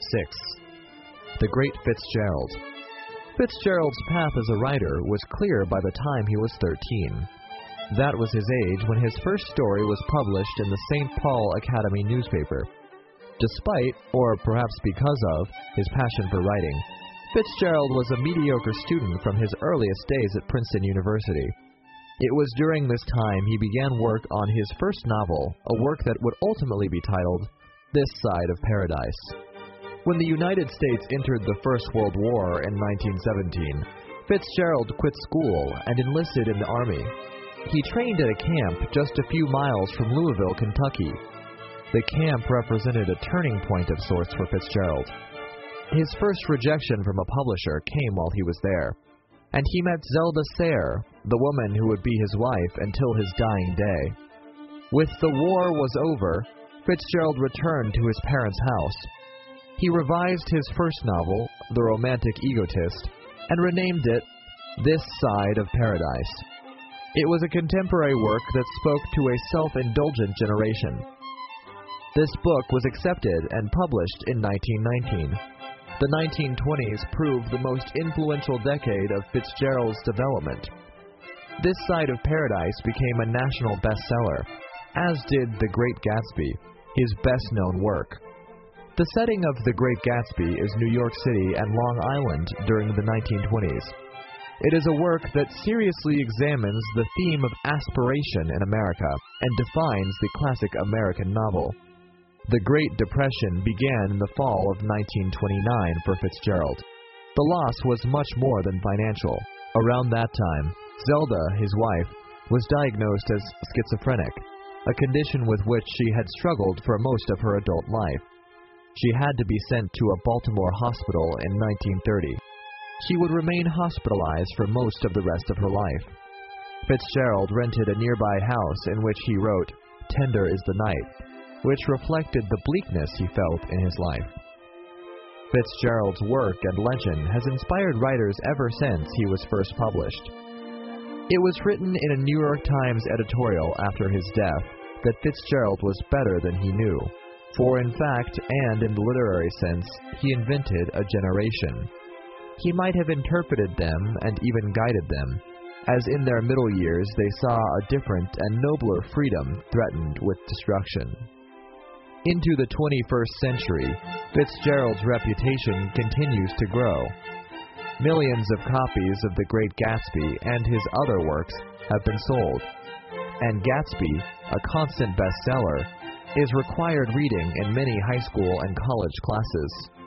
6. The Great Fitzgerald. Fitzgerald's path as a writer was clear by the time he was 13. That was his age when his first story was published in the St. Paul Academy newspaper. Despite, or perhaps because of, his passion for writing, Fitzgerald was a mediocre student from his earliest days at Princeton University. It was during this time he began work on his first novel, a work that would ultimately be titled This Side of Paradise. When the United States entered the First World War in 1917, Fitzgerald quit school and enlisted in the Army. He trained at a camp just a few miles from Louisville, Kentucky. The camp represented a turning point of sorts for Fitzgerald. His first rejection from a publisher came while he was there, and he met Zelda Sayre, the woman who would be his wife until his dying day. With the war was over, Fitzgerald returned to his parents' house. He revised his first novel, The Romantic Egotist, and renamed it This Side of Paradise. It was a contemporary work that spoke to a self-indulgent generation. This book was accepted and published in 1919. The 1920s proved the most influential decade of Fitzgerald's development. This Side of Paradise became a national bestseller, as did The Great Gatsby, his best-known work. The setting of The Great Gatsby is New York City and Long Island during the 1920s. It is a work that seriously examines the theme of aspiration in America and defines the classic American novel. The Great Depression began in the fall of 1929 for Fitzgerald. The loss was much more than financial. Around that time, Zelda, his wife, was diagnosed as schizophrenic, a condition with which she had struggled for most of her adult life. She had to be sent to a Baltimore hospital in 1930. She would remain hospitalized for most of the rest of her life. Fitzgerald rented a nearby house in which he wrote, "Tender is the Night," which reflected the bleakness he felt in his life. Fitzgerald's work and legend has inspired writers ever since he was first published. It was written in a New York Times editorial after his death that Fitzgerald was better than he knew, for in fact and in the literary sense, he invented a generation. He might have interpreted them and even guided them, as in their middle years they saw a different and nobler freedom threatened with destruction. Into the 21st century, Fitzgerald's reputation continues to grow. Millions of copies of The Great Gatsby and his other works have been sold, and Gatsby, a constant bestseller, is required reading in many high school and college classes.